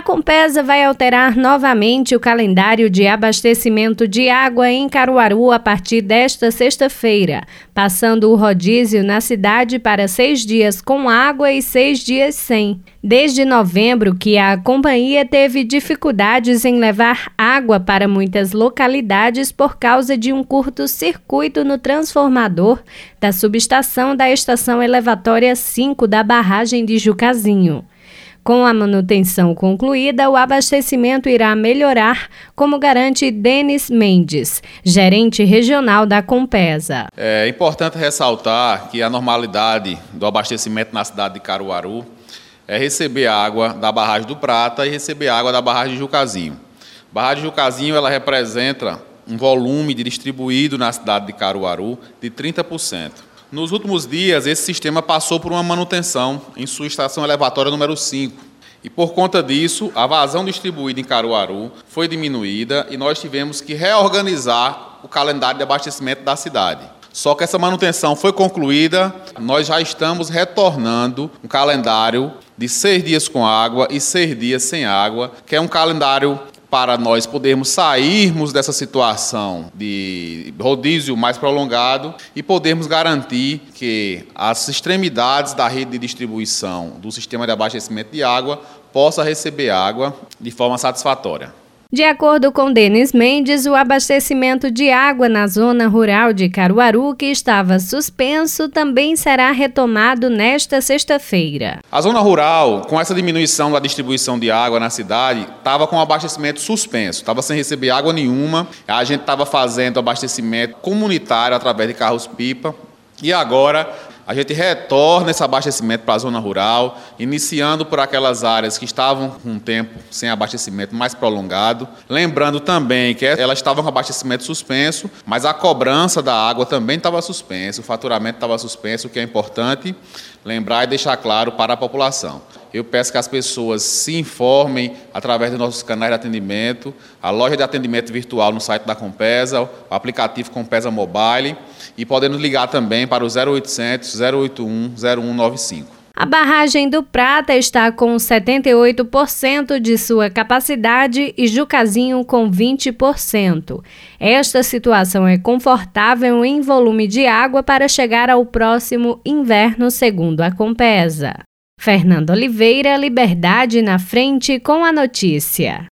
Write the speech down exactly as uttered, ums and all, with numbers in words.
Compesa vai alterar novamente o calendário de abastecimento de água em Caruaru a partir desta sexta-feira, passando o rodízio na cidade para seis dias com água e seis dias sem. Desde novembro que a companhia teve dificuldades em levar água para muitas localidades por causa de um curto-circuito no transformador da subestação da Estação Elevatória cinco da barragem de Jucazinho. Com a manutenção concluída, o abastecimento irá melhorar, como garante Denis Mendes, gerente regional da Compesa. É importante ressaltar que a normalidade do abastecimento na cidade de Caruaru é receber água da barragem do Prata e receber água da barragem de Jucazinho. A barragem de Jucazinho ela representa um volume de distribuído na cidade de Caruaru de trinta por cento. Nos últimos dias, esse sistema passou por uma manutenção em sua estação elevatória número cinco. E por conta disso, a vazão distribuída em Caruaru foi diminuída e nós tivemos que reorganizar o calendário de abastecimento da cidade. Só que essa manutenção foi concluída, nós já estamos retornando um calendário de seis dias com água e seis dias sem água, que é um calendário para nós podermos sairmos dessa situação de rodízio mais prolongado e podermos garantir que as extremidades da rede de distribuição do sistema de abastecimento de água possa receber água de forma satisfatória. De acordo com Denis Mendes, o abastecimento de água na zona rural de Caruaru, que estava suspenso, também será retomado nesta sexta-feira. A zona rural, com essa diminuição da distribuição de água na cidade, estava com o abastecimento suspenso, estava sem receber água nenhuma. A gente estava fazendo abastecimento comunitário através de carros-pipa e agora a gente retorna esse abastecimento para a zona rural, iniciando por aquelas áreas que estavam com um tempo sem abastecimento mais prolongado. Lembrando também que elas estavam com abastecimento suspenso, mas a cobrança da água também estava suspensa, o faturamento estava suspenso, o que é importante lembrar e deixar claro para a população. Eu peço que as pessoas se informem através dos nossos canais de atendimento, a loja de atendimento virtual no site da Compesa, o aplicativo Compesa Mobile e podendo ligar também para o zero oitocentos, zero oitenta e um, zero um nove cinco. A barragem do Prata está com setenta e oito por cento de sua capacidade e Jucazinho com vinte por cento. Esta situação é confortável em volume de água para chegar ao próximo inverno, segundo a Compesa. Fernanda Oliveira, Liberdade na Frente com a notícia.